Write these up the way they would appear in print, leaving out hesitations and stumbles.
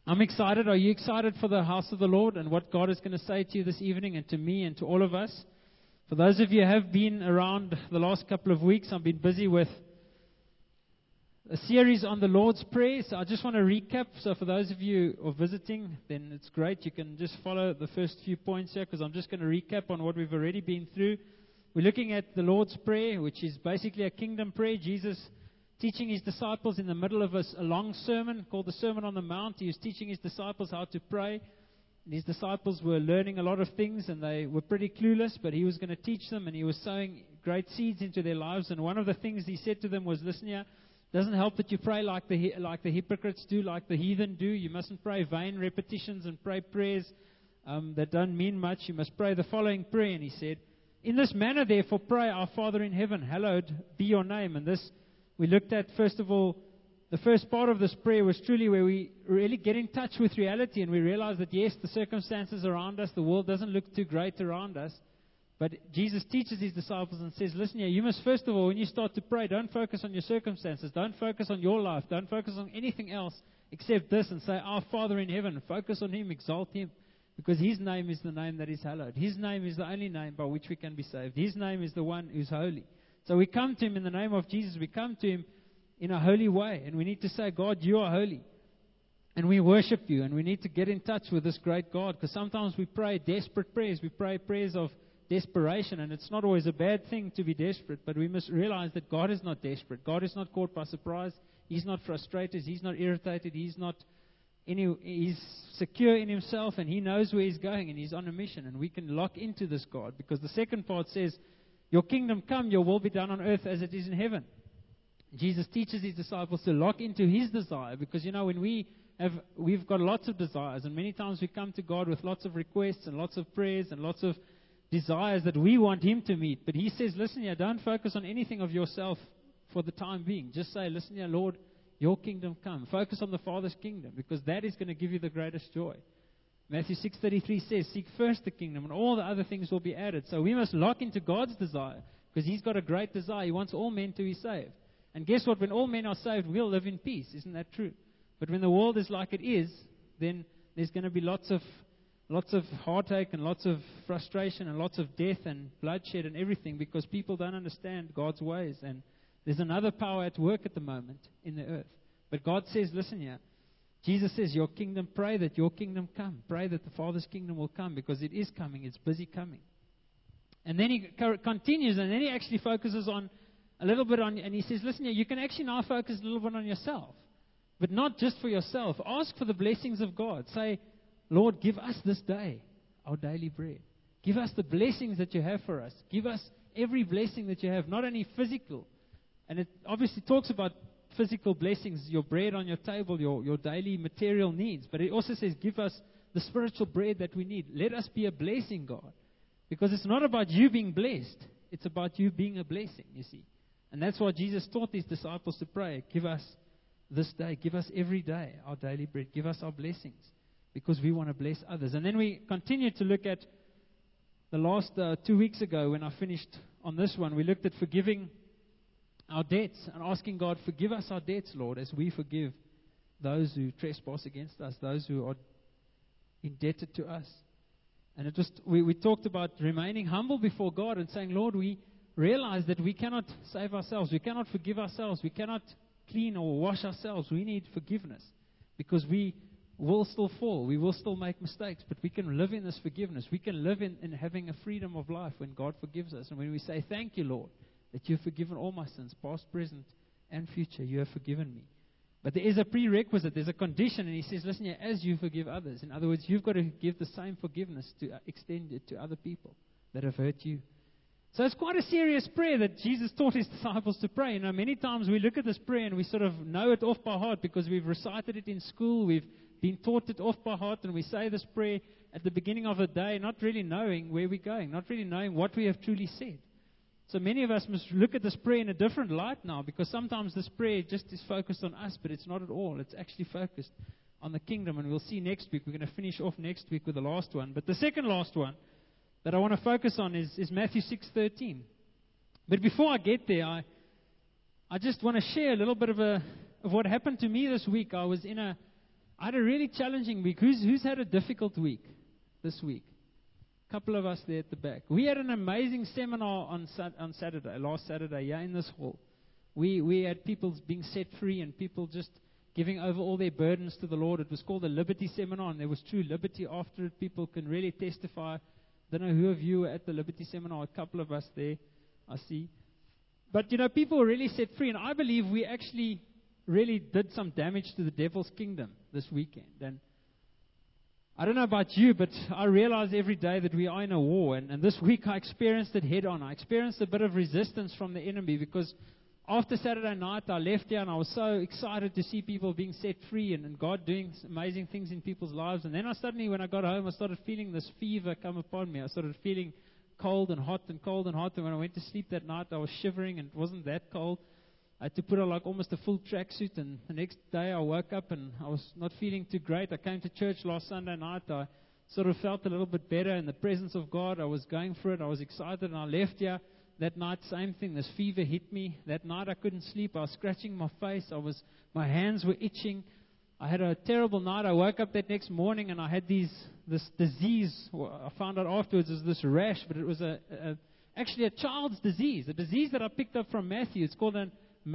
I'm excited. Are you excited for the house of the Lord and what God is going to say to you this evening and to me and to all of us? For those of you who have been around the last couple of weeks, I've been busy with a series on the Lord's Prayer. So I just want to recap. So for those of you who are visiting, then it's great. You can just follow the first few points here because I'm just going to recap on what we've already been through. We're looking at the Lord's Prayer, which is basically a kingdom prayer. Jesus teaching his disciples in the middle of a long sermon called the Sermon on the Mount. He was teaching his disciples how to pray. And his disciples were learning a lot of things and they were pretty clueless, but he was going to teach them and he was sowing great seeds into their lives. And one of the things he said to them was, listen here, it doesn't help that you pray like the hypocrites do, like the heathen do. You mustn't pray vain repetitions and pray prayers that don't mean much. You must pray the following prayer. And he said, in this manner, therefore, pray, our Father in heaven, hallowed be your name. And this we looked at, first of all, the first part of this prayer was truly where we really get in touch with reality and we realize that, yes, the circumstances around us, the world doesn't look too great around us. But Jesus teaches his disciples and says, listen here, you must first of all, when you start to pray, don't focus on your circumstances. Don't focus on your life. Don't focus on anything else except this and say, our Father in heaven. Focus on him, exalt him. Because his name is the name that is hallowed. His name is the only name by which we can be saved. His name is the one who's holy. So we come to him in the name of Jesus. We come to him in a holy way. And we need to say, God, you are holy. And we worship you. And we need to get in touch with this great God. Because sometimes we pray desperate prayers. We pray prayers of desperation. And it's not always a bad thing to be desperate. But we must realize that God is not desperate. God is not caught by surprise. He's not frustrated. He's not irritated. He's secure in himself. And he knows where he's going. And he's on a mission. And we can lock into this God. Because the second part says, your kingdom come, your will be done on earth as it is in heaven. Jesus teaches his disciples to lock into his desire because, when we've got lots of desires and many times we come to God with lots of requests and lots of prayers and lots of desires that we want him to meet. But he says, listen here, don't focus on anything of yourself for the time being. Just say, listen here, Lord, your kingdom come. Focus on the Father's kingdom because that is going to give you the greatest joy. Matthew 6:33 says, seek first the kingdom and all the other things will be added. So we must lock into God's desire because he's got a great desire. He wants all men to be saved. And guess what? When all men are saved, we'll live in peace. Isn't that true? But when the world is like it is, then there's going to be lots of heartache and lots of frustration and lots of death and bloodshed and everything because people don't understand God's ways. And there's another power at work at the moment in the earth. But God says, listen here, Jesus says, your kingdom, pray that your kingdom come. Pray that the Father's kingdom will come because it is coming. It's busy coming. And then he continues and then he actually focuses on a little bit on, and he says, listen, you can actually now focus a little bit on yourself. But not just for yourself. Ask for the blessings of God. Say, Lord, give us this day our daily bread. Give us the blessings that you have for us. Give us every blessing that you have, not only physical. And it obviously talks about physical blessings, your bread on your table, your daily material needs. But it also says, give us the spiritual bread that we need. Let us be a blessing, God. Because it's not about you being blessed. It's about you being a blessing, you see. And that's why Jesus taught his disciples to pray. Give us this day. Give us every day our daily bread. Give us our blessings. Because we want to bless others. And then we continue to look at the last 2 weeks ago when I finished on this one. We looked at forgiving our debts and asking God, forgive us our debts, Lord, as we forgive those who trespass against us, those who are indebted to us. And it just we talked about remaining humble before God and saying, Lord, we realize that we cannot save ourselves. We cannot forgive ourselves. We cannot clean or wash ourselves. We need forgiveness because we will still fall. We will still make mistakes, but we can live in this forgiveness. We can live in having a freedom of life when God forgives us. And when we say, thank you, Lord, that you've forgiven all my sins, past, present, and future. You have forgiven me. But there is a prerequisite. There's a condition. And he says, listen here, as you forgive others. In other words, you've got to give the same forgiveness to extend it to other people that have hurt you. So it's quite a serious prayer that Jesus taught his disciples to pray. Many times we look at this prayer and we sort of know it off by heart because we've recited it in school. We've been taught it off by heart. And we say this prayer at the beginning of the day, not really knowing where we're going, not really knowing what we have truly said. So many of us must look at this prayer in a different light now because sometimes this prayer just is focused on us, but it's not at all. It's actually focused on the kingdom. And we'll see next week. We're going to finish off next week with the last one. But the second last one that I want to focus on is Matthew 6:13. But before I get there, I just want to share a little bit of what happened to me this week. I was in a I had a really challenging week. Who's had a difficult week this week? A couple of us there at the back. We had an amazing seminar on Saturday, last Saturday, in this hall. We had people being set free and people just giving over all their burdens to the Lord. It was called the Liberty Seminar, and there was true liberty after it. People can really testify. I don't know who of you were at the Liberty Seminar. A couple of us there, I see. But, people were really set free, and I believe we actually really did some damage to the devil's kingdom this weekend. And I don't know about you, but I realize every day that we are in a war. And this week I experienced it head on. I experienced a bit of resistance from the enemy because after Saturday night I left here and I was so excited to see people being set free and God doing amazing things in people's lives. And then when I got home, I started feeling this fever come upon me. I started feeling cold and hot and cold and hot. And when I went to sleep that night, I was shivering and it wasn't that cold. I had to put on almost a full tracksuit, and the next day I woke up and I was not feeling too great. I came to church last Sunday night. I sort of felt a little bit better in the presence of God. I was going for it. I was excited, and I left here. That night, same thing. This fever hit me. That night I couldn't sleep. I was scratching my face. My hands were itching. I had a terrible night. I woke up that next morning and I had this disease. I found out afterwards it was this rash, but it was actually a child's disease, a disease that I picked up from Matthew. It's called a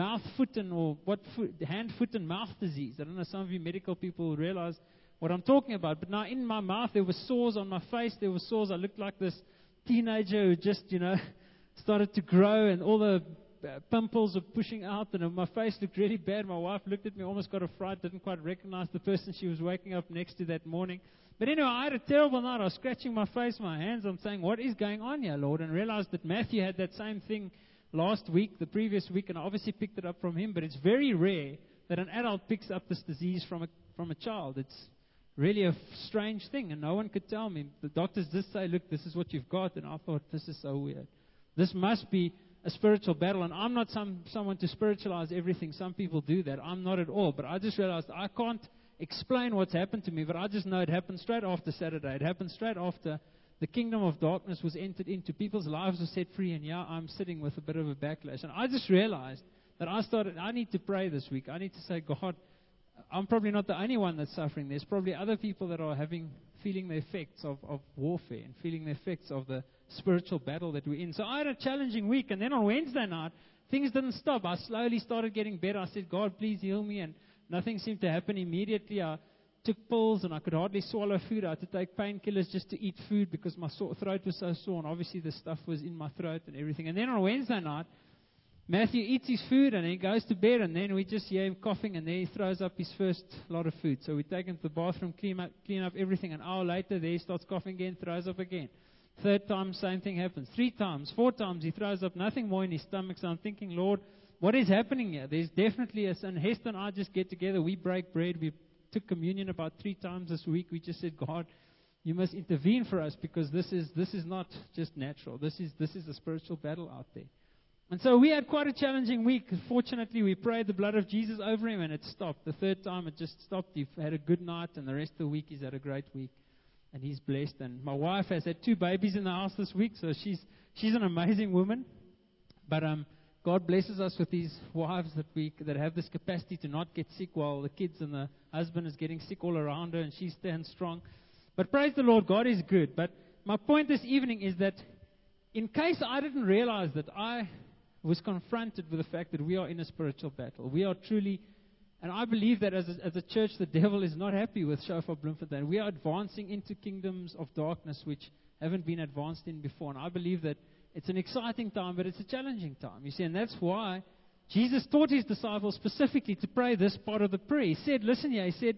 hand, foot, and mouth disease. I don't know, some of you medical people will realize what I'm talking about. But now in my mouth, there were sores on my face. There were sores. I looked like this teenager who just, started to grow, and all the pimples were pushing out, and my face looked really bad. My wife looked at me, almost got a fright, didn't quite recognize the person she was waking up next to that morning. But anyway, I had a terrible night. I was scratching my face, my hands. I'm saying, what is going on here, Lord? And realized that Matthew had that same thing last week, the previous week, and I obviously picked it up from him. But it's very rare that an adult picks up this disease from a child. It's really a strange thing, and no one could tell me. The doctors just say, look, this is what you've got. And I thought, this is so weird. This must be a spiritual battle. And I'm not someone to spiritualize everything. Some people do that. I'm not at all. But I just realized I can't explain what's happened to me, but I just know it happened straight after Saturday. It happened straight after the kingdom of darkness was entered into. People's lives were set free, and I'm sitting with a bit of a backlash. And I just realized that I need to pray this week. I need to say, God, I'm probably not the only one that's suffering. There's probably other people that are feeling the effects of warfare and feeling the effects of the spiritual battle that we're in. So I had a challenging week, and then on Wednesday night, things didn't stop. I slowly started getting better. I said, God, please heal me, and nothing seemed to happen immediately. I took pills, and I could hardly swallow food. I had to take painkillers just to eat food because my throat was so sore, and obviously the stuff was in my throat and everything. And then on Wednesday night, Matthew eats his food, and he goes to bed, and then we just hear him coughing, and then he throws up his first lot of food. So we take him to the bathroom, clean up everything. An hour later, there he starts coughing again, throws up again. Third time, same thing happens. 3 times, 4 times, he throws up nothing more in his stomach. So I'm thinking, Lord, what is happening here? There's definitely a sin. Hester and I just get together. We break bread. We took communion about 3 times this week. We just said, God, you must intervene for us because this is not just natural. This is a spiritual battle out there. And so we had quite a challenging week. Fortunately, we prayed the blood of Jesus over him, and it stopped. The third time, it just stopped. He had a good night, and the rest of the week, he's had a great week. And he's blessed. And my wife has had 2 babies in the house this week, so she's an amazing woman. But God blesses us with these wives that have this capacity to not get sick while the kids and the husband is getting sick all around her, and she stands strong. But praise the Lord, God is good. But my point this evening is that in case I didn't realize that I was confronted with the fact that we are in a spiritual battle. We are truly, and I believe that as a church, the devil is not happy with Shofar Bloemfontein. We are advancing into kingdoms of darkness which haven't been advanced in before. And I believe that it's an exciting time, but it's a challenging time. You see, and that's why Jesus taught his disciples specifically to pray this part of the prayer. He said, listen here, he said,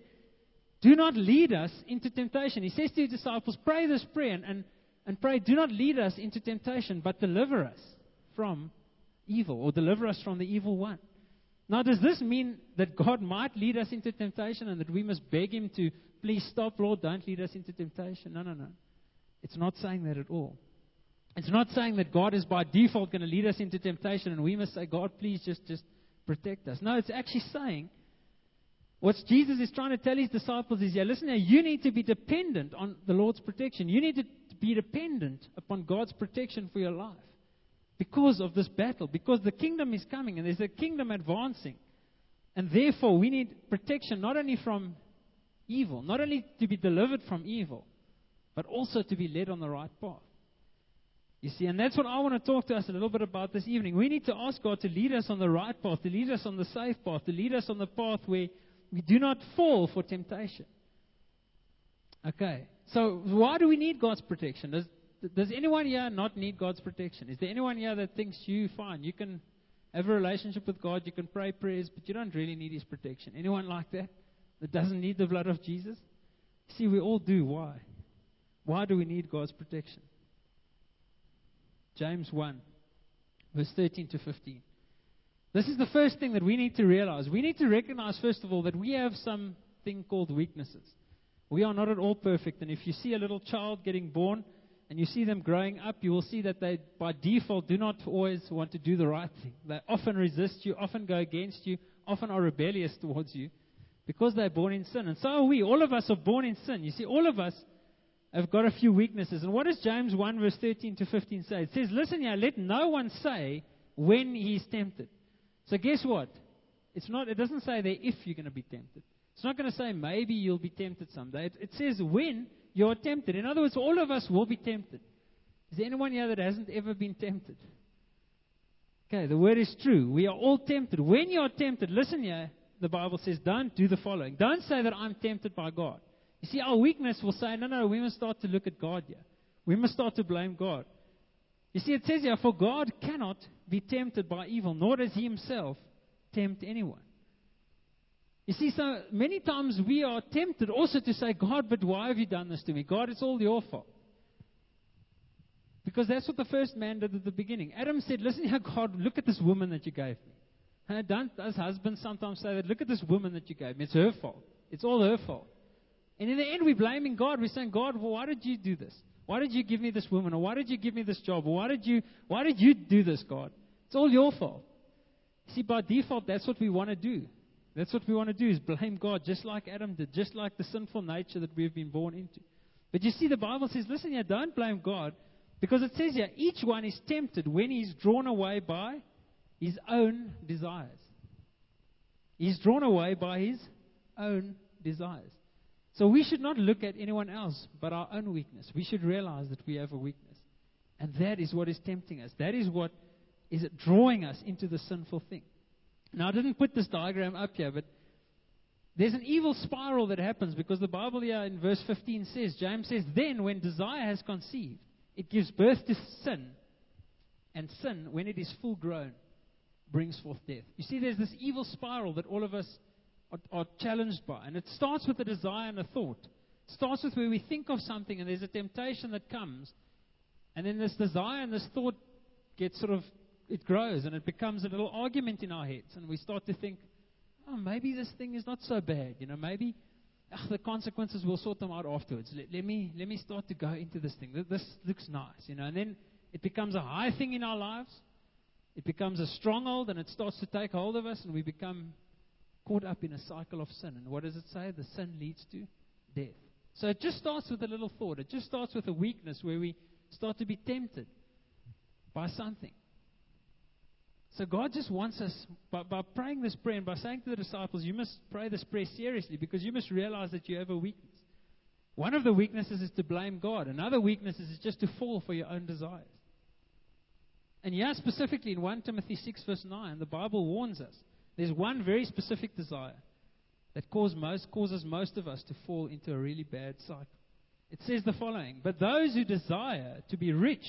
do not lead us into temptation. He says to his disciples, pray this prayer and pray, do not lead us into temptation, but deliver us from evil, or deliver us from the evil one. Now, does this mean that God might lead us into temptation and that we must beg him to, please stop, Lord, don't lead us into temptation? No. It's not saying that at all. It's not saying that God is by default going to lead us into temptation and we must say, God, please just protect us. No, it's actually saying, what Jesus is trying to tell his disciples is, listen here, you need to be dependent on the Lord's protection. You need to be dependent upon God's protection for your life. Because of this battle, because the kingdom is coming and there's a kingdom advancing. And therefore, we need protection not only from evil. Not only to be delivered from evil, but also to be led on the right path. You see, and that's what I want to talk to us a little bit about this evening. We need to ask God to lead us on the right path, to lead us on the safe path, to lead us on the path where we do not fall for temptation. Okay, so why do we need God's protection? Does anyone here not need God's protection? Is there anyone here that thinks you fine? You can have a relationship with God, you can pray prayers, but you don't really need His protection. Anyone like that? That doesn't need the blood of Jesus? See, we all do. Why? Why do we need God's protection? James 1, verse 13 to 15. This is the first thing that we need to realize. We need to recognize, first of all, that we have something called weaknesses. We are not at all perfect. And if you see a little child getting born and you see them growing up, you will see that they, by default, do not always want to do the right thing. They often resist you, often go against you, often are rebellious towards you because they're born in sin. And so are we. All of us are born in sin. You see, all of us have got a few weaknesses. And what does James 1, verse 13 to 15 say? It says, listen here, let no one say when he is tempted. So guess what? It doesn't say there if you're going to be tempted. It's not going to say maybe you'll be tempted someday. It says when you're tempted. In other words, all of us will be tempted. Is there anyone here that hasn't ever been tempted? Okay, the word is true. We are all tempted. When you're tempted, listen here, the Bible says, don't do the following. Don't say that I'm tempted by God. You see, our weakness will say, no, we must start to look at God here. We must start to blame God. You see, it says here, for God cannot be tempted by evil, nor does He Himself tempt anyone. You see, so many times we are tempted also to say, God, but why have you done this to me? God, it's all your fault. Because that's what the first man did at the beginning. Adam said, listen here, God, look at this woman that you gave me. Don't as husbands sometimes say that, look at this woman that you gave me. It's her fault. It's all her fault. And in the end, we're blaming God. We're saying, God, well, why did you do this? Why did you give me this woman? Or why did you give me this job? Or why did you do this, God? It's all your fault. See, by default, that's what we want to do. That's what we want to do, is blame God, just like Adam did, just like the sinful nature that we've been born into. But you see, the Bible says, listen here, don't blame God, because it says here, each one is tempted when he's drawn away by his own desires. He's drawn away by his own desires. So we should not look at anyone else but our own weakness. We should realize that we have a weakness. And that is what is tempting us. That is what is drawing us into the sinful thing. Now, I didn't put this diagram up here, but there's an evil spiral that happens because the Bible here in verse 15 says, James says, then when desire has conceived, it gives birth to sin. And sin, when it is full grown, brings forth death. You see, there's this evil spiral that all of us are challenged by. And it starts with a desire and a thought. It starts with where we think of something and there's a temptation that comes. And then this desire and this thought gets it grows and it becomes a little argument in our heads. And we start to think, oh, maybe this thing is not so bad. Maybe the consequences, we'll sort them out afterwards. Let me start to go into this thing. This looks nice, And then it becomes a high thing in our lives. It becomes a stronghold and it starts to take hold of us and we become caught up in a cycle of sin. And what does it say? The sin leads to death. So it just starts with a little thought. It just starts with a weakness where we start to be tempted by something. So God just wants us, by praying this prayer and by saying to the disciples, you must pray this prayer seriously because you must realize that you have a weakness. One of the weaknesses is to blame God. Another weakness is just to fall for your own desires. And here specifically in 1 Timothy 6 verse 9, the Bible warns us. There's one very specific desire that causes most of us to fall into a really bad cycle. It says the following, but those who desire to be rich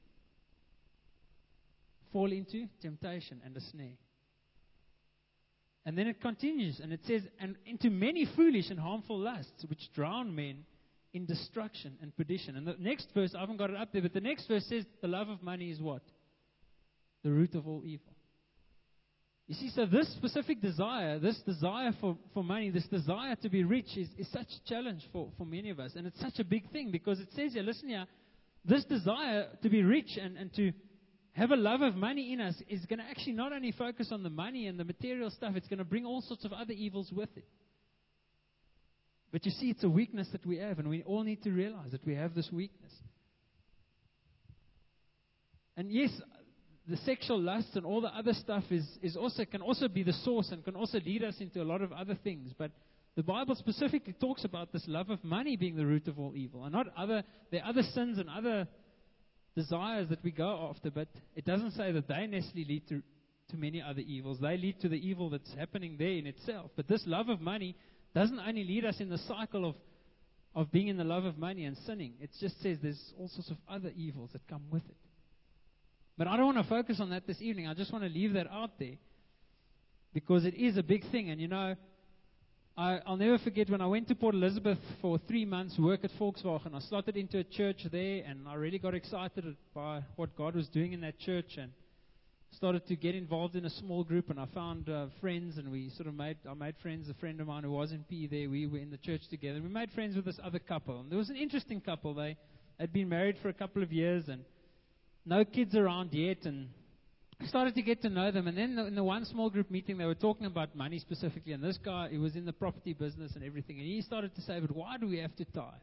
fall into temptation and a snare. And then it continues and it says, and into many foolish and harmful lusts which drown men in destruction and perdition. And the next verse, I haven't got it up there, but the next verse says the love of money is what? The root of all evil. You see, so this specific desire, this desire for money, this desire to be rich is such a challenge for many of us. And it's such a big thing because it says here, listen here, this desire to be rich and to have a love of money in us is going to actually not only focus on the money and the material stuff, it's going to bring all sorts of other evils with it. But you see, it's a weakness that we have, and we all need to realize that we have this weakness. And yes, the sexual lust and all the other stuff can also be the source and can also lead us into a lot of other things. But the Bible specifically talks about this love of money being the root of all evil. And there are other sins and other desires that we go after, but it doesn't say that they necessarily lead to many other evils. They lead to the evil that's happening there in itself. But this love of money doesn't only lead us in the cycle of being in the love of money and sinning. It just says there's all sorts of other evils that come with it. But I don't want to focus on that this evening. I just want to leave that out there because it is a big thing. And I'll never forget when I went to Port Elizabeth for 3 months, work at Volkswagen. I slotted into a church there, and I really got excited by what God was doing in that church, and started to get involved in a small group. And I found friends, and I made friends. A friend of mine who was in PE there, we were in the church together. We made friends with this other couple, and there was an interesting couple. They had been married for a couple of years, and no kids around yet, and started to get to know them. And then in the one small group meeting, they were talking about money specifically. And this guy, he was in the property business and everything. And he started to say, but why do we have to tithe?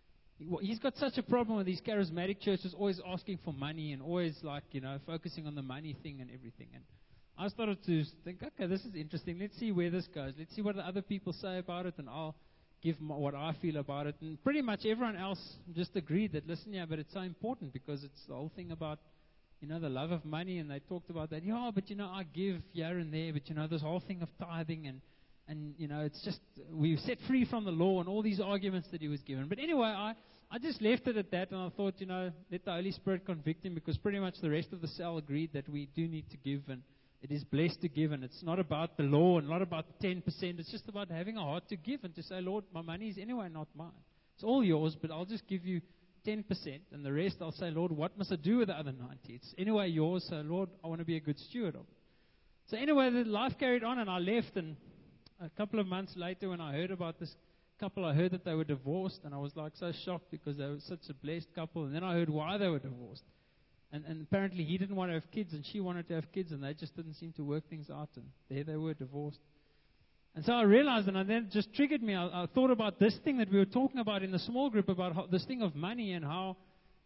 He's got such a problem with these charismatic churches always asking for money and always focusing on the money thing and everything. And I started to think, okay, this is interesting. Let's see where this goes. Let's see what the other people say about it, and I'll give what I feel about it. And pretty much everyone else just agreed that, listen, yeah, but it's so important because it's the whole thing about the love of money, and they talked about that. Yeah, but I give here and there, but this whole thing of tithing and it's just, we're set free from the law and all these arguments that he was given. But anyway, I just left it at that, and I thought, let the Holy Spirit convict him, because pretty much the rest of the cell agreed that we do need to give, and it is blessed to give, and it's not about the law and not about the 10%. It's just about having a heart to give and to say, Lord, my money is anyway not mine. It's all yours, but I'll just give you 10%, and the rest I'll say, Lord, what must I do with the other 90? It's anyway yours, so Lord, I want to be a good steward of it. So anyway, the life carried on, and I left, and a couple of months later when I heard about this couple, I heard that they were divorced, and I was so shocked because they were such a blessed couple. And then I heard why they were divorced. And apparently he didn't want to have kids, and she wanted to have kids, and they just didn't seem to work things out, and there they were, divorced. And so I realized, and then it just triggered me. I thought about this thing that we were talking about in the small group, about this thing of money, and how,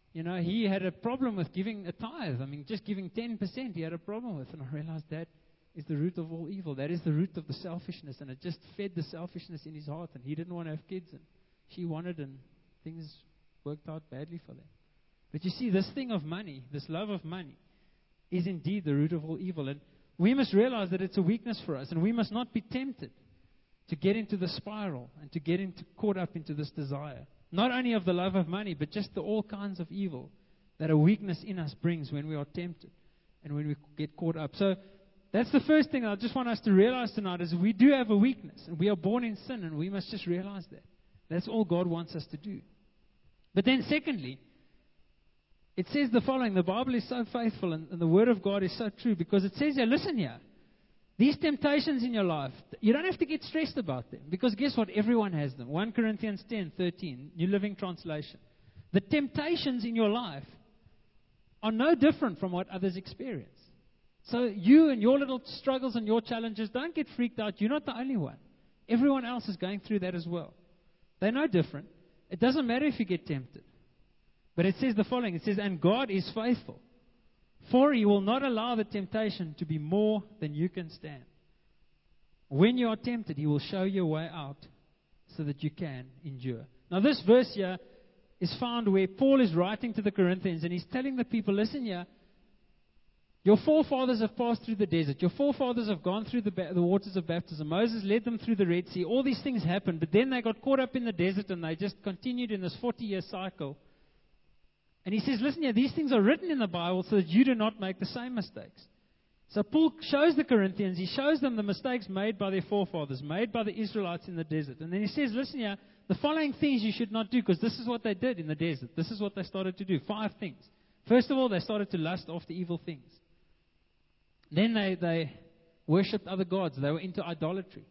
he had a problem with giving a tithe. I mean, just giving 10% he had a problem with. And I realized that is the root of all evil. That is the root of the selfishness, and it just fed the selfishness in his heart, and he didn't want to have kids, and she wanted, and things worked out badly for them. But you see, this thing of money, this love of money, is indeed the root of all evil. And we must realize that it's a weakness for us, and we must not be tempted to get into the spiral and to get caught up into this desire. Not only of the love of money, but just all kinds of evil that a weakness in us brings when we are tempted and when we get caught up. So that's the first thing I just want us to realize tonight, is we do have a weakness, and we are born in sin, and we must just realize that. That's all God wants us to do. But then secondly, it says the following. The Bible is so faithful, and the Word of God is so true, because it says here, listen here, these temptations in your life, you don't have to get stressed about them, because guess what? Everyone has them. 1 Corinthians 10:13, New Living Translation. The temptations in your life are no different from what others experience. So you and your little struggles and your challenges, don't get freaked out. You're not the only one. Everyone else is going through that as well. They're no different. It doesn't matter if you get tempted. But it says the following. It says, and God is faithful, for He will not allow the temptation to be more than you can stand. When you are tempted, He will show you a way out so that you can endure. Now this verse here is found where Paul is writing to the Corinthians, and he's telling the people, listen here, your forefathers have passed through the desert. Your forefathers have gone through the waters of baptism. Moses led them through the Red Sea. All these things happened, but then they got caught up in the desert, and they just continued in this 40-year cycle. And he says, listen here, these things are written in the Bible so that you do not make the same mistakes. So Paul shows the Corinthians, he shows them the mistakes made by their forefathers, made by the Israelites in the desert. And then he says, listen here, the following things you should not do, because this is what they did in the desert. This is what they started to do. 5 things. First of all, they started to lust after evil things. Then they worshipped other gods. They were into idolatry.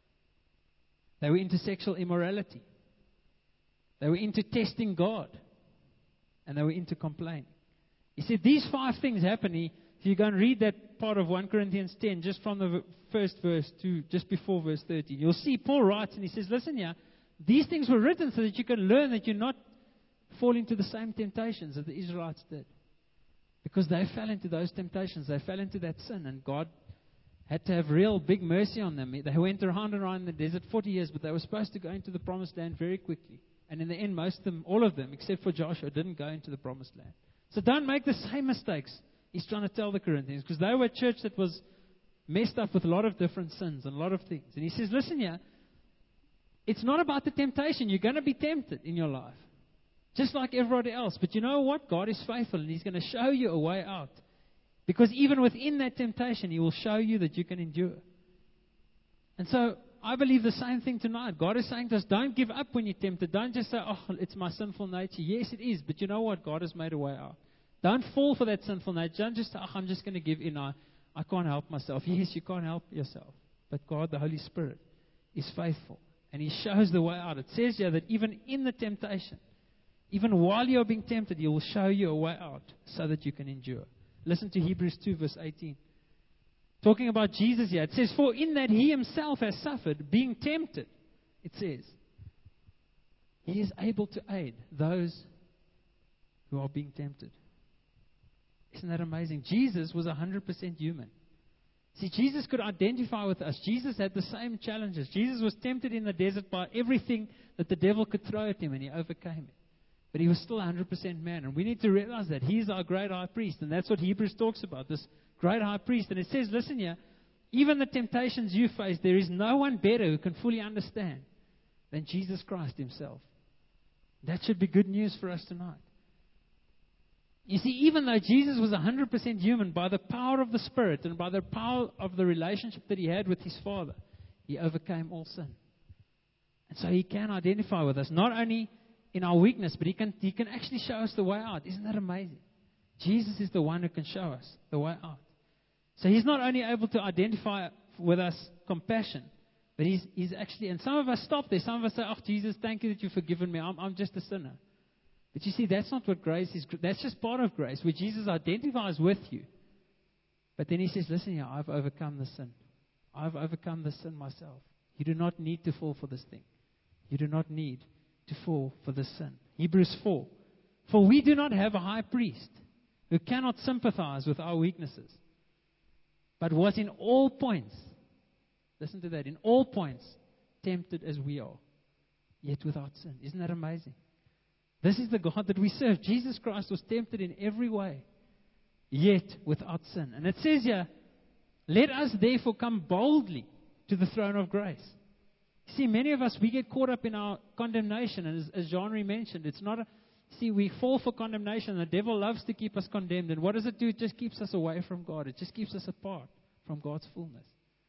They were into sexual immorality. They were into testing God. And they were into complaining. He said these 5 things happen. If you go and read that part of 1 Corinthians 10, just from the first verse to just before verse 13, you'll see Paul writes, and he says, listen here, these things were written so that you can learn that you're not fall into the same temptations that the Israelites did. Because they fell into those temptations. They fell into that sin. And God had to have real big mercy on them. They went around and around in the desert 40 years, but they were supposed to go into the promised land very quickly. And in the end, most of them, all of them, except for Joshua, didn't go into the promised land. So don't make the same mistakes he's trying to tell the Corinthians, because they were a church that was messed up with a lot of different sins and a lot of things. And he says, listen here, it's not about the temptation. You're going to be tempted in your life, just like everybody else. But you know what? God is faithful, and He's going to show you a way out. Because even within that temptation, He will show you that you can endure. And so I believe the same thing tonight. God is saying to us, don't give up when you're tempted. Don't just say, oh, it's my sinful nature. Yes, it is. But you know what? God has made a way out. Don't fall for that sinful nature. Don't just say, oh, I'm just going to give in. I can't help myself. Yes, you can't help yourself. But God, the Holy Spirit, is faithful. And He shows the way out. It says here that even in the temptation, even while you're being tempted, He will show you a way out so that you can endure. Listen to Hebrews 2 verse 18. Talking about Jesus here. It says, for in that He Himself has suffered, being tempted, it says, He is able to aid those who are being tempted. Isn't that amazing? Jesus was 100% human. See, Jesus could identify with us. Jesus had the same challenges. Jesus was tempted in the desert by everything that the devil could throw at Him, and He overcame it. But He was still 100% man. And we need to realize that He's our great high priest. And that's what Hebrews talks about, this great high priest. And it says, listen here, even the temptations you face, there is no one better who can fully understand than Jesus Christ Himself. That should be good news for us tonight. You see, even though Jesus was 100% human, by the power of the Spirit and by the power of the relationship that He had with His Father, He overcame all sin. And so He can identify with us, not only in our weakness, but He can actually show us the way out. Isn't that amazing? Jesus is the one who can show us the way out. So He's not only able to identify with us compassion, but He's actually, and some of us stop there. Some of us say, oh, Jesus, thank you that you've forgiven me. I'm just a sinner. But you see, that's not what grace is. That's just part of grace, where Jesus identifies with you. But then He says, listen here, I've overcome the sin. I've overcome the sin myself. You do not need to fall for this thing. You do not need to fall for this sin. Hebrews 4. For we do not have a high priest who cannot sympathize with our weaknesses, but was in all points, listen to that, in all points tempted as we are, yet without sin. Isn't that amazing? This is the God that we serve. Jesus Christ was tempted in every way, yet without sin. And it says here, let us therefore come boldly to the throne of grace. See, many of us, we get caught up in our condemnation. And as Jean-Marie mentioned, it's not we fall for condemnation. The devil loves to keep us condemned. And what does it do? It just keeps us away from God. It just keeps us apart from God's fullness.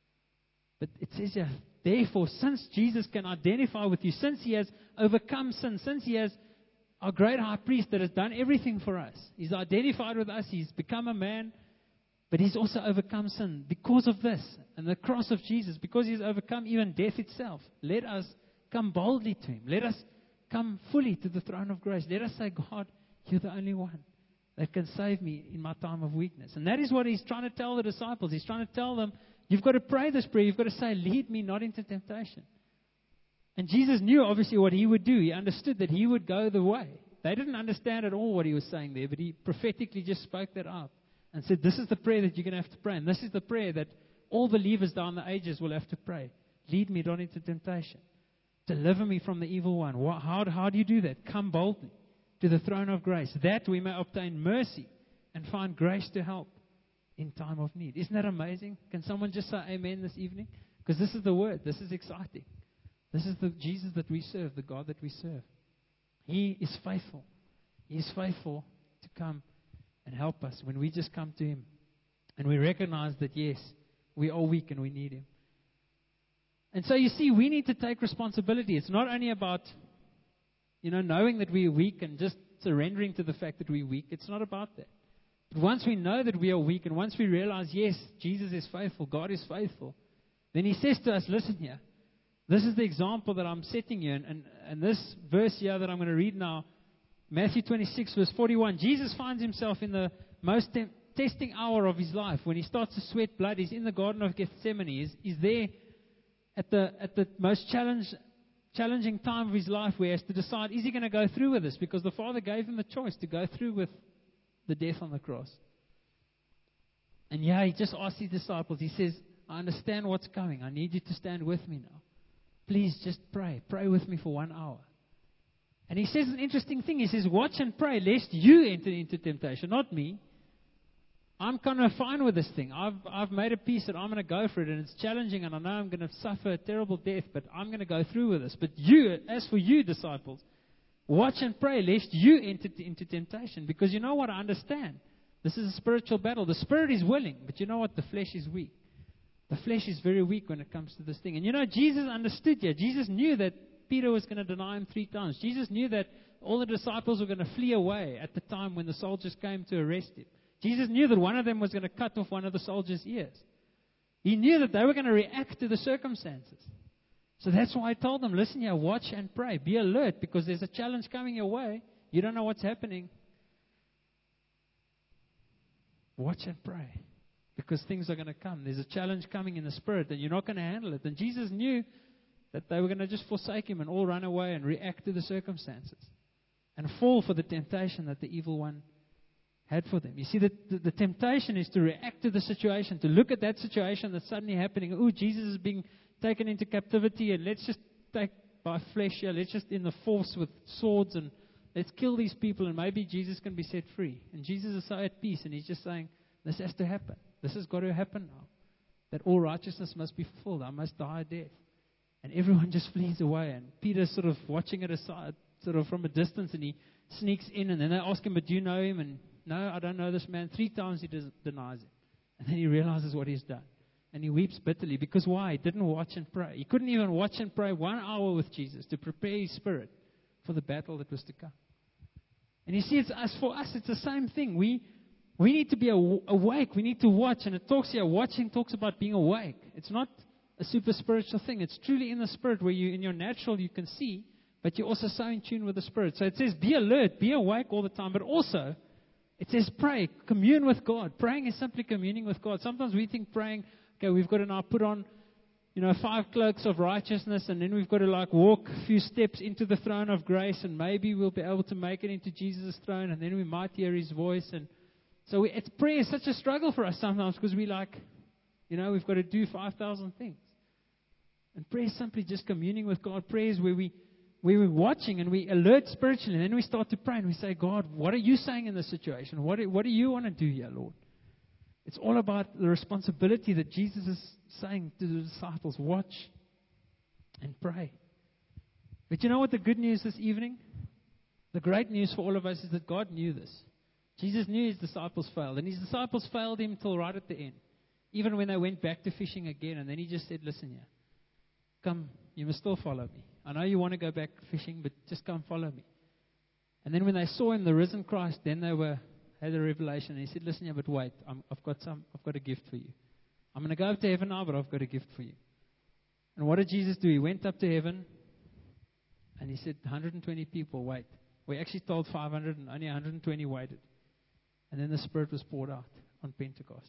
But it says here, therefore, since Jesus can identify with you, since He has overcome sin, since He has our great high priest that has done everything for us. He's identified with us. He's become a man. But He's also overcome sin because of this. And the cross of Jesus, because He's overcome even death itself. Let us come boldly to Him. Let us come fully to the throne of grace. Let us say, God, You're the only one that can save me in my time of weakness. And that is what He's trying to tell the disciples. He's trying to tell them, you've got to pray this prayer. You've got to say, lead me not into temptation. And Jesus knew, obviously, what He would do. He understood that He would go the way. They didn't understand at all what He was saying there, but He prophetically just spoke that out and said, this is the prayer that you're going to have to pray. And this is the prayer that all believers down the ages will have to pray. Lead me not into temptation. Deliver me from the evil one. How do you do that? Come boldly to the throne of grace, that we may obtain mercy and find grace to help in time of need. Isn't that amazing? Can someone just say amen this evening? Because this is the word. This is exciting. This is the Jesus that we serve, the God that we serve. He is faithful. He is faithful to come and help us when we just come to Him. And we recognize that, yes, we are weak and we need Him. And so you see, we need to take responsibility. It's not only about, knowing that we are weak and just surrendering to the fact that we're weak. It's not about that. But once we know that we are weak and once we realize, yes, Jesus is faithful, God is faithful, then He says to us, listen here, this is the example that I'm setting you. And this verse here that I'm going to read now, Matthew 26, verse 41, Jesus finds Himself in the most testing hour of His life. When He starts to sweat blood, He's in the Garden of Gethsemane. He's there at the most challenging time of His life where He has to decide, is He going to go through with this? Because the Father gave Him the choice to go through with the death on the cross. And He just asked His disciples, He says, I understand what's coming. I need you to stand with me now. Please just pray. Pray with me for 1 hour. And he says an interesting thing. He says, watch and pray lest you enter into temptation, not me. I'm kind of fine with this thing. I've made a peace that I'm going to go for it, and it's challenging, and I know I'm going to suffer a terrible death, but I'm going to go through with this. But you, as for you, disciples, watch and pray lest you enter into temptation. Because you know what? I understand. This is a spiritual battle. The spirit is willing, but you know what? The flesh is weak. The flesh is very weak when it comes to this thing. And you know, Jesus understood here. Jesus knew that Peter was going to deny him 3 times. Jesus knew that all the disciples were going to flee away at the time when the soldiers came to arrest him. Jesus knew that one of them was going to cut off one of the soldiers' ears. He knew that they were going to react to the circumstances. So that's why I told them, listen here, watch and pray. Be alert, because there's a challenge coming your way. You don't know what's happening. Watch and pray, because things are going to come. There's a challenge coming in the spirit, and you're not going to handle it. And Jesus knew that they were going to just forsake him and all run away and react to the circumstances and fall for the temptation that the evil one had for them. You see, the temptation is to react to the situation, to look at that situation that's suddenly happening. Oh, Jesus is being taken into captivity, and let's just take by flesh here. Let's just in the force with swords, and let's kill these people, and maybe Jesus can be set free. And Jesus is so at peace, and he's just saying, this has to happen. This has got to happen now. That all righteousness must be fulfilled. I must die a death. And everyone just flees away. And Peter's sort of watching it aside, sort of from a distance, and he sneaks in, and then they ask him, but do you know him? And no, I don't know this man. 3 times he denies him. And then he realizes what he's done. And he weeps bitterly. Because why? He didn't watch and pray. He couldn't even watch and pray 1 hour with Jesus to prepare his spirit for the battle that was to come. And you see, for us, it's the same thing. We need to be awake. We need to watch. And it talks here, watching talks about being awake. It's not a super spiritual thing. It's truly in the spirit, where you, in your natural, you can see, but you're also so in tune with the spirit. So it says, be alert, be awake all the time. But also, it says pray, commune with God. Praying is simply communing with God. Sometimes we think praying, okay, we've got to now put on, 5 cloaks of righteousness, and then we've got to walk a few steps into the throne of grace, and maybe we'll be able to make it into Jesus' throne, and then we might hear his voice. And so prayer is such a struggle for us sometimes, because we've got to do 5,000 things. And prayer is simply just communing with God. Prayer is where we're watching and we alert spiritually, and then we start to pray and we say, God, what are you saying in this situation? What do you want to do here, Lord? It's all about the responsibility that Jesus is saying to the disciples, watch and pray. But you know what the good news this evening? The great news for all of us is that God knew this. Jesus knew his disciples failed, and his disciples failed him till right at the end. Even when they went back to fishing again, and then he just said, listen here, come, you must still follow me. I know you want to go back fishing, but just come follow me. And then when they saw him, the risen Christ, then they had a revelation. And he said, listen here, but wait, I've got a gift for you. I'm going to go up to heaven now, but I've got a gift for you. And what did Jesus do? He went up to heaven, and he said, 120 people wait. We actually told 500, and only 120 waited. And then the Spirit was poured out on Pentecost.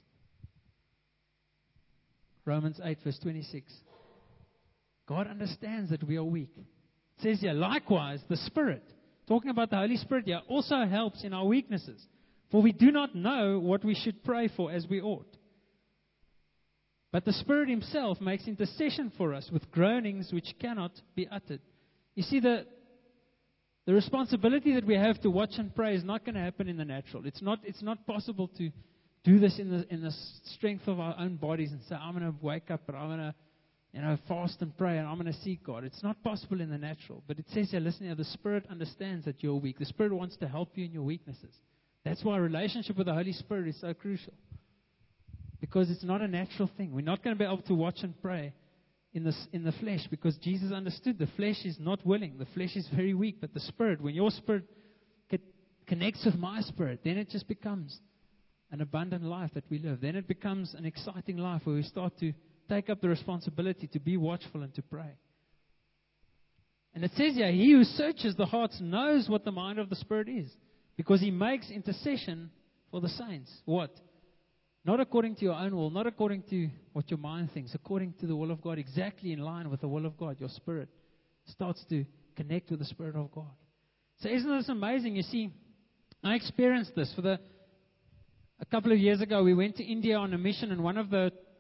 Romans 8, verse 26. God understands that we are weak. It says here, likewise, the Spirit, talking about the Holy Spirit here, also helps in our weaknesses. For we do not know what we should pray for as we ought. But the Spirit himself makes intercession for us with groanings which cannot be uttered. You see, the responsibility that we have to watch and pray is not going to happen in the natural. It's not possible to do this in the strength of our own bodies and say, I'm going to wake up and I'm going to fast and pray, and I'm going to seek God. It's not possible in the natural. But it says here, listen here, the Spirit understands that you're weak. The Spirit wants to help you in your weaknesses. That's why a relationship with the Holy Spirit is so crucial. Because it's not a natural thing. We're not going to be able to watch and pray in the flesh, because Jesus understood the flesh is not willing. The flesh is very weak. But the Spirit, when your spirit connects with my spirit, then it just becomes an abundant life that we live. Then it becomes an exciting life where we start to take up the responsibility to be watchful and to pray. And it says here, he who searches the hearts knows what the mind of the Spirit is, because he makes intercession for the saints. What? Not according to your own will, not according to what your mind thinks, according to the will of God, exactly in line with the will of God. Your spirit starts to connect with the Spirit of God. So isn't this amazing? You see, I experienced this. A couple of years ago, we went to India on a mission, and one of the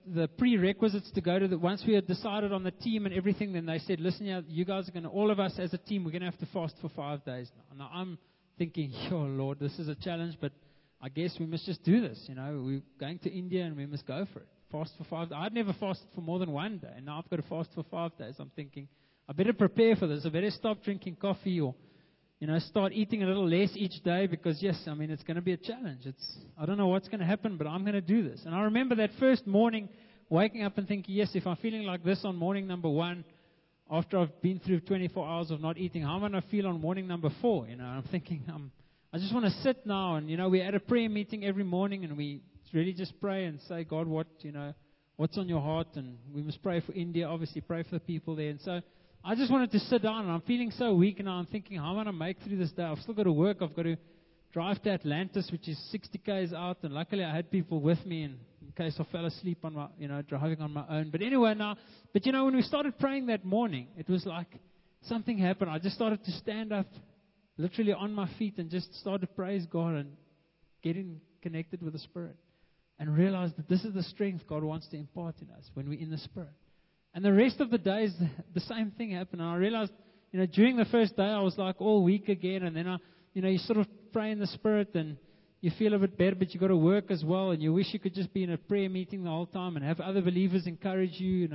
the prerequisites to go to once we had decided on the team and everything, then they said, listen, you guys are going to, all of us as a team, we're going to have to fast for 5 days now. Now I'm thinking, oh Lord, this is a challenge, but I guess we must just do this. We're going to India and we must go for it. Fast for 5 days. I'd never fasted for more than 1 day, and now I've got to fast for 5 days. I'm thinking, I better prepare for this. I better stop drinking coffee or, start eating a little less each day because, yes, it's going to be a challenge. I don't know what's going to happen, but I'm going to do this. And I remember that first morning waking up and thinking, yes, if I'm feeling like this on morning number 1, after I've been through 24 hours of not eating, how am I going to feel on morning number 4? I'm thinking, I just want to sit now. And, we had a prayer meeting every morning, and we really just pray and say, God, what's on your heart? And we must pray for India, obviously, pray for the people there. And so I just wanted to sit down, and I'm feeling so weak, and I'm thinking, how am I going to make through this day? I've still got to work. I've got to drive to Atlantis, which is 60 k's out, and luckily I had people with me in case I fell asleep on my, driving on my own. But anyway, when we started praying that morning, it was like something happened. I just started to stand up, literally on my feet, and just started to praise God and getting connected with the Spirit, and realized that this is the strength God wants to impart in us when we're in the Spirit. And the rest of the days, the same thing happened. And I realized, during the first day, I was like all weak again. And then you sort of pray in the Spirit and you feel a bit better, but you got to work as well. And you wish you could just be in a prayer meeting the whole time and have other believers encourage you,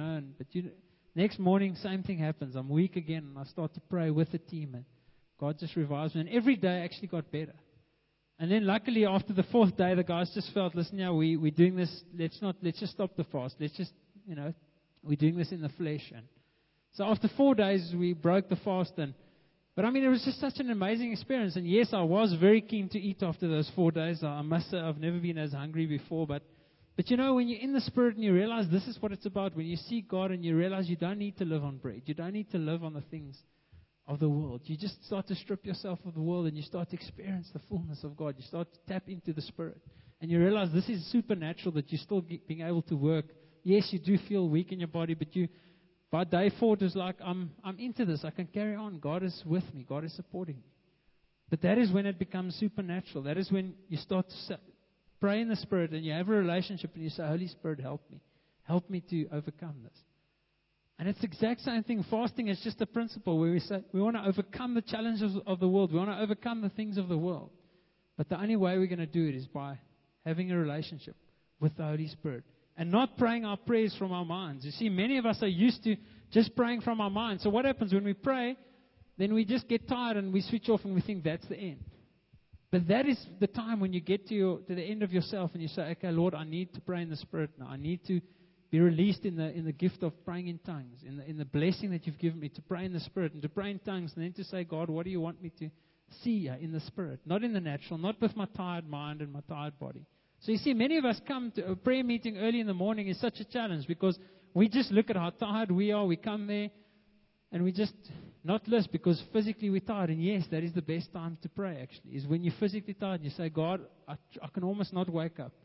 next morning, same thing happens. I'm weak again, and I start to pray with the team, and God just revives me. And every day actually got better. And then luckily, after the 4th day, the guys just felt, listen, we're doing this. Let's just stop the fast. Let's just, we're doing this in the flesh. And so after 4 days, we broke the fast. But it was just such an amazing experience. And yes, I was very keen to eat after those 4 days. I must say, I've never been as hungry before. But when you're in the Spirit and you realize this is what it's about, when you see God and you realize you don't need to live on bread, you don't need to live on the things of the world. You just start to strip yourself of the world and you start to experience the fullness of God. You start to tap into the Spirit. And you realize this is supernatural, that you're still being able to work. Yes, you do feel weak in your body, but by day 4, it was like, I'm into this. I can carry on. God is with me. God is supporting me. But that is when it becomes supernatural. That is when you start to pray in the Spirit and you have a relationship and you say, Holy Spirit, help me. Help me to overcome this. And it's the exact same thing. Fasting is just a principle where we say we want to overcome the challenges of the world. We want to overcome the things of the world. But the only way we're going to do it is by having a relationship with the Holy Spirit. And not praying our prayers from our minds. You see, many of us are used to just praying from our minds. So what happens when we pray, then we just get tired and we switch off and we think that's the end. But that is the time when you get to the end of yourself and you say, okay, Lord, I need to pray in the Spirit now. I need to be released in the gift of praying in tongues, in the blessing that you've given me to pray in the Spirit and to pray in tongues, and then to say, God, what do you want me to see in the Spirit? Not in the natural, not with my tired mind and my tired body. So you see, many of us come to a prayer meeting early in the morning is such a challenge because we just look at how tired we are. We come there and we just not list because physically we're tired. And yes, that is the best time to pray actually, is when you're physically tired and you say, God, I can almost not wake up.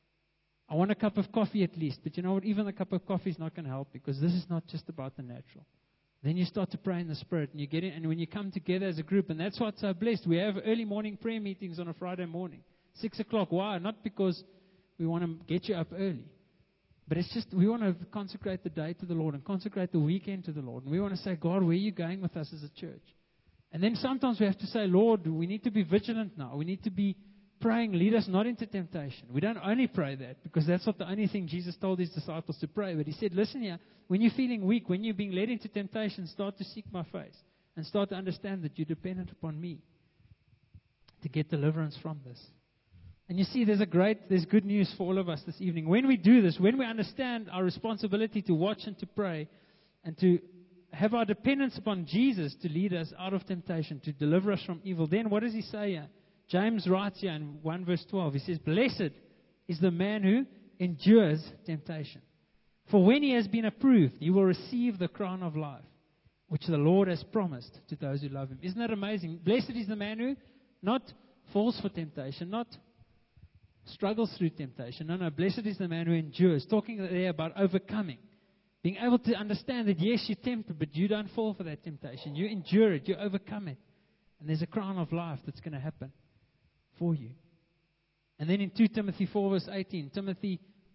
I want a cup of coffee at least. But you know what? Even a cup of coffee is not going to help because this is not just about the natural. Then you start to pray in the Spirit and you get in. And when you come together as a group, and that's what's so blessed. We have early morning prayer meetings on a Friday morning. 6 o'clock. Why? Not because we want to get you up early. But it's just we want to consecrate the day to the Lord and consecrate the weekend to the Lord. And we want to say, God, where are you going with us as a church? And then sometimes we have to say, Lord, we need to be vigilant now. We need to be praying, lead us not into temptation. We don't only pray that because that's not the only thing Jesus told his disciples to pray. But he said, listen here, when you're feeling weak, when you're being led into temptation, start to seek my face and start to understand that you're dependent upon me to get deliverance from this. And you see, there's good news for all of us this evening. When we do this, when we understand our responsibility to watch and to pray and to have our dependence upon Jesus to lead us out of temptation, to deliver us from evil, then what does he say here? James writes here in 1 verse 12, he says, blessed is the man who endures temptation. For when he has been approved, he will receive the crown of life, which the Lord has promised to those who love him. Isn't that amazing? Blessed is the man who not falls for temptation, not struggles through temptation. No, blessed is the man who endures. Talking there about overcoming. Being able to understand that yes, you're tempted, but you don't fall for that temptation. You endure it. You overcome it. And there's a crown of life that's going to happen for you. And then in 2 Timothy 4 verse 18,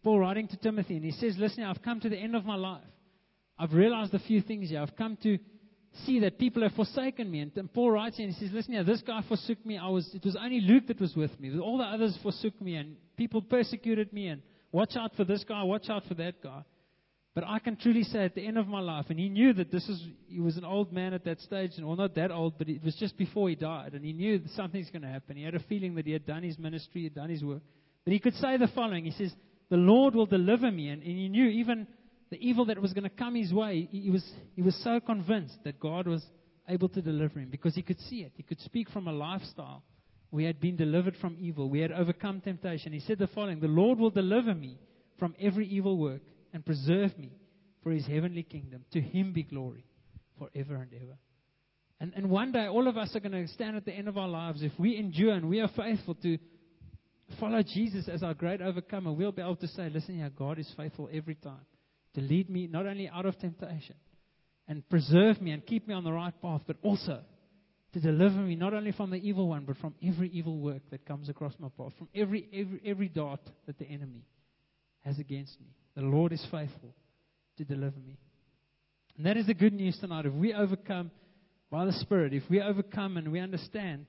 Paul writing to Timothy, and he says, listen, I've come to the end of my life. I've realized a few things here. I've come to see that people have forsaken me. And Paul writes here, and he says, listen here, this guy forsook me. It was only Luke that was with me. All the others forsook me, and people persecuted me, and watch out for this guy, watch out for that guy. But I can truly say at the end of my life, and he knew that he was an old man at that stage, and well, not that old, but it was just before he died, and he knew that something's going to happen. He had a feeling that he had done his ministry, he had done his work. But he could say the following, he says, the Lord will deliver me, and he knew even the evil that was going to come his way, he was so convinced that God was able to deliver him, because he could see it. He could speak from a lifestyle. We had been delivered from evil. We had overcome temptation. He said the following, the Lord will deliver me from every evil work and preserve me for his heavenly kingdom. To him be glory forever and ever. And one day, all of us are going to stand at the end of our lives. If we endure and we are faithful to follow Jesus as our great overcomer, we'll be able to say, listen here, God is faithful every time to lead me not only out of temptation and preserve me and keep me on the right path, but also to deliver me not only from the evil one, but from every evil work that comes across my path, from every dart that the enemy has against me. The Lord is faithful to deliver me. And that is the good news tonight. If we overcome by the Spirit, if we overcome and we understand,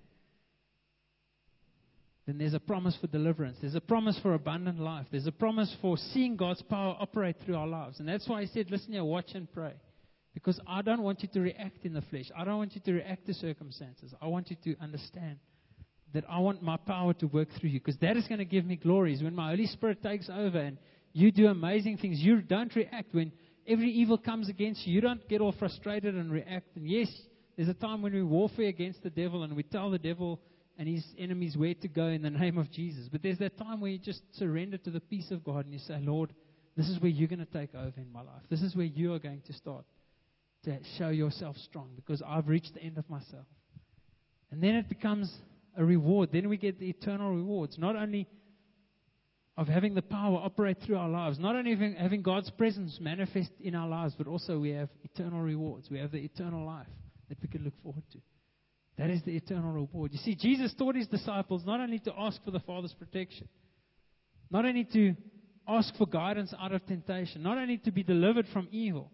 then there's a promise for deliverance. There's a promise for abundant life. There's a promise for seeing God's power operate through our lives. And that's why he said, listen here, watch and pray. Because I don't want you to react in the flesh. I don't want you to react to circumstances. I want you to understand that I want my power to work through you. Because that is going to give me glories. When my Holy Spirit takes over and you do amazing things, you don't react. When every evil comes against you, you don't get all frustrated and react. And yes, there's a time when we warfare against the devil and we tell the devil and his enemies where to go in the name of Jesus. But there's that time where you just surrender to the peace of God and you say, Lord, this is where you're going to take over in my life. This is where you are going to start to show yourself strong, because I've reached the end of myself. And then it becomes a reward. Then we get the eternal rewards, not only of having the power operate through our lives, not only having God's presence manifest in our lives, but also we have eternal rewards. We have the eternal life that we can look forward to. That is the eternal reward. You see, Jesus taught his disciples not only to ask for the Father's protection, not only to ask for guidance out of temptation, not only to be delivered from evil,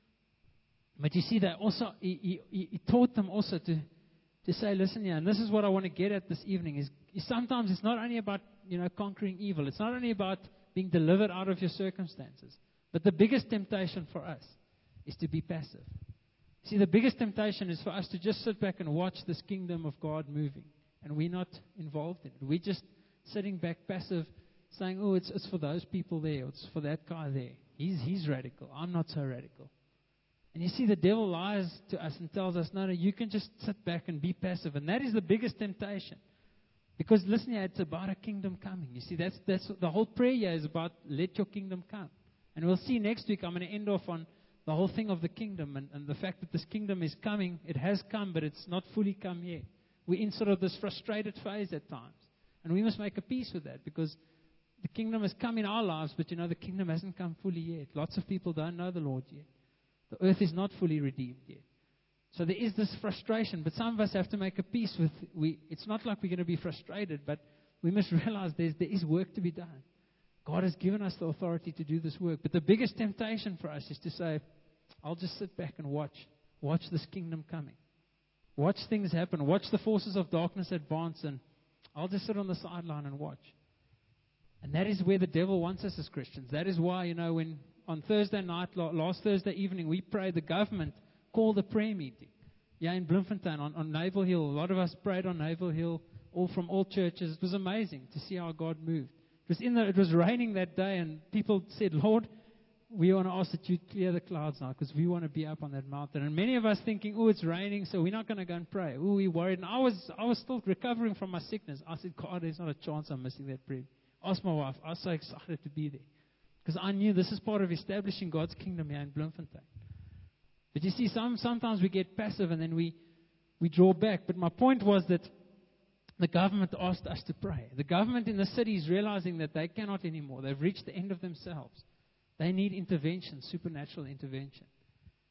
but you see that also he taught them also to say, listen here, and this is what I want to get at this evening, is sometimes it's not only about, conquering evil. It's not only about being delivered out of your circumstances. But the biggest temptation for us is to be passive. See, the biggest temptation is for us to just sit back and watch this kingdom of God moving. And we're not involved in it. We're just sitting back passive, saying, oh, it's for those people there. Or it's for that guy there. He's radical. I'm not so radical. And you see, the devil lies to us and tells us, no, you can just sit back and be passive. And that is the biggest temptation. Because listen here, it's about a kingdom coming. You see, that's the whole prayer here is about let your kingdom come. And we'll see next week, I'm going to end off on the whole thing of the kingdom and the fact that this kingdom is coming. It has come, but it's not fully come yet. We're in sort of this frustrated phase at times. And we must make a peace with that, because the kingdom has come in our lives, but the kingdom hasn't come fully yet. Lots of people don't know the Lord yet. The earth is not fully redeemed yet. So there is this frustration, but some of us have to make a peace with, it's not like we're going to be frustrated, but we must realize there is work to be done. God has given us the authority to do this work. But the biggest temptation for us is to say, I'll just sit back and watch this kingdom coming. Watch things happen. Watch the forces of darkness advance, and I'll just sit on the sideline and watch. And that is where the devil wants us as Christians. That is why, when on Thursday night, last Thursday evening, we prayed, the government called a prayer meeting. Yeah, in Bloemfontein on Naval Hill. A lot of us prayed on Naval Hill, all from all churches. It was amazing to see how God moved. It was raining that day, and people said, Lord, we want to ask that you clear the clouds now, because we want to be up on that mountain. And many of us thinking, oh, it's raining, so we're not going to go and pray. Oh, we're worried. And I was still recovering from my sickness. I said, God, there's not a chance I'm missing that prayer. Asked my wife. I was so excited to be there, because I knew this is part of establishing God's kingdom here in Bloemfontein. But you see, sometimes we get passive and then we draw back. But my point was that the government asked us to pray. The government in the city is realizing that they cannot anymore. They've reached the end of themselves. They need intervention, supernatural intervention.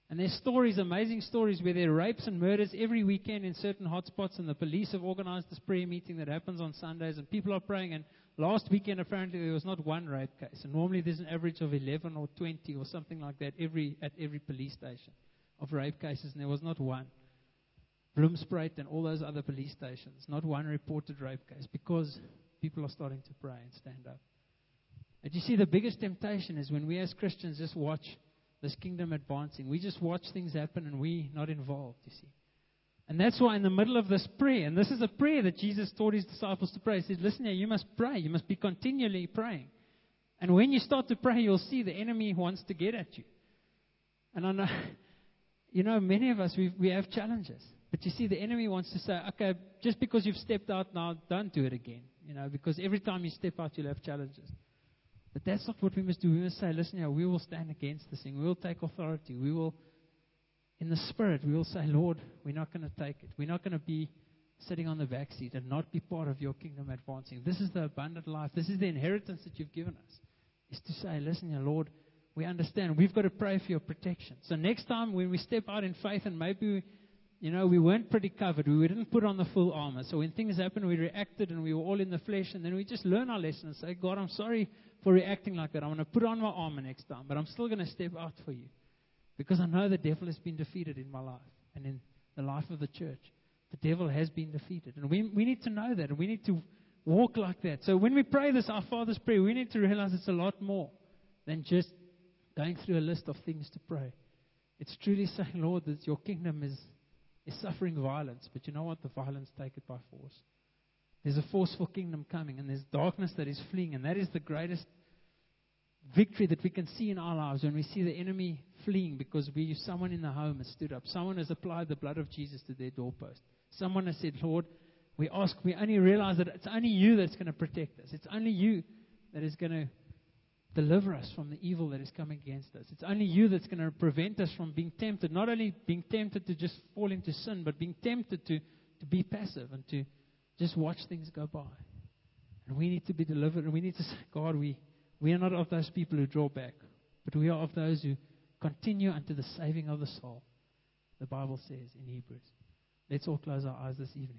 And there's stories, amazing stories, where there are rapes and murders every weekend in certain hotspots, and the police have organized this prayer meeting that happens on Sundays, and people are praying. And last weekend, apparently, there was not one rape case. And normally there's an average of 11 or 20 or something like that at every police station of rape cases, and there was not one. Bloemspruit and all those other police stations, not one reported rape case, because people are starting to pray and stand up. And you see, the biggest temptation is when we as Christians just watch this kingdom advancing. We just watch things happen and we're not involved, you see. And that's why in the middle of this prayer, and this is a prayer that Jesus taught his disciples to pray. He said, listen here, you must pray. You must be continually praying. And when you start to pray, you'll see the enemy wants to get at you. And I know, many of us, we have challenges. But you see, the enemy wants to say, okay, just because you've stepped out now, don't do it again. Because every time you step out, you'll have challenges. But that's not what we must do. We must say, listen here, we will stand against this thing. We will take authority. We will, in the Spirit, we will say, Lord, we're not going to take it. We're not going to be sitting on the back seat and not be part of your kingdom advancing. This is the abundant life. This is the inheritance that you've given us. Is to say, listen here, Lord, we understand. We've got to pray for your protection. So next time when we step out in faith and maybe we weren't pretty covered. We didn't put on the full armor. So when things happened, we reacted and we were all in the flesh. And then we just learn our lesson and say, God, I'm sorry for reacting like that. I'm going to put on my armor next time. But I'm still going to step out for you. Because I know the devil has been defeated in my life and in the life of the church. The devil has been defeated. And we need to know that. And we need to walk like that. So when we pray this, our Father's prayer, we need to realize it's a lot more than just going through a list of things to pray. It's truly saying, Lord, that your kingdom is suffering violence, but you know what? The violence take it by force. There's a forceful kingdom coming, and there's darkness that is fleeing, and that is the greatest victory that we can see in our lives when we see the enemy fleeing because someone in the home has stood up. Someone has applied the blood of Jesus to their doorpost. Someone has said, Lord, we only realize that it's only you that's going to protect us. It's only you that is going to deliver us from the evil that is coming against us. It's only you that's going to prevent us from being tempted, not only being tempted to just fall into sin, but being tempted to be passive and to just watch things go by. And we need to be delivered, and we need to say, God, we are not of those people who draw back, but we are of those who continue unto the saving of the soul, the Bible says in Hebrews. Let's all close our eyes this evening.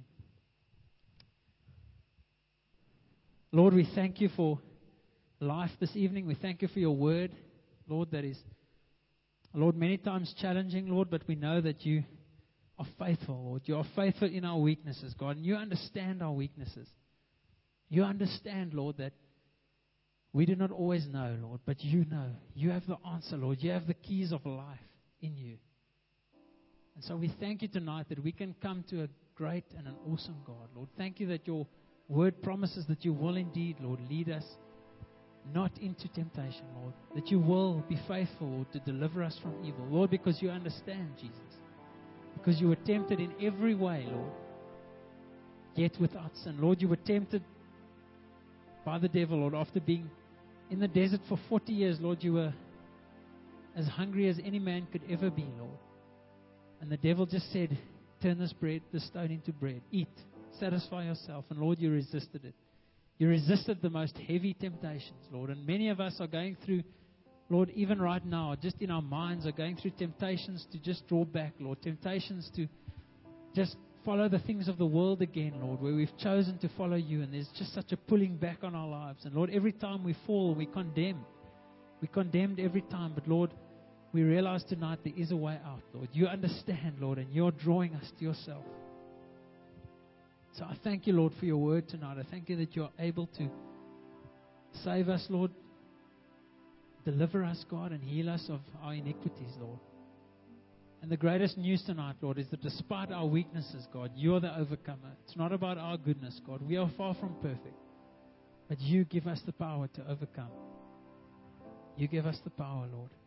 Lord, we thank you for life this evening. We thank you for your word, Lord, that is, Lord, many times challenging, Lord, but we know that you are faithful, Lord. You are faithful in our weaknesses, God, and you understand our weaknesses. You understand, Lord, that we do not always know, Lord, but you know. You have the answer, Lord. You have the keys of life in you. And so we thank you tonight that we can come to a great and an awesome God, Lord. Thank you that your word promises that you will indeed, Lord, lead us not into temptation, Lord. That you will be faithful, Lord, to deliver us from evil. Lord, because you understand, Jesus. Because you were tempted in every way, Lord, yet without sin. Lord, you were tempted by the devil, Lord, after being in the desert for 40 years, Lord, you were as hungry as any man could ever be, Lord. And the devil just said, turn this stone into bread. Eat, satisfy yourself. And Lord, you resisted it. You resisted the most heavy temptations, Lord. And many of us are going through, Lord, even right now, just in our minds, are going through temptations to just draw back, Lord. Temptations to just follow the things of the world again, Lord, where we've chosen to follow you. And there's just such a pulling back on our lives. And Lord, every time we fall, we condemn. We're condemned every time. But Lord, we realize tonight there is a way out, Lord. You understand, Lord, and you're drawing us to yourself. So I thank you, Lord, for your word tonight. I thank you that you're able to save us, Lord. Deliver us, God, and heal us of our iniquities, Lord. And the greatest news tonight, Lord, is that despite our weaknesses, God, you're the overcomer. It's not about our goodness, God. We are far from perfect. But you give us the power to overcome. You give us the power, Lord.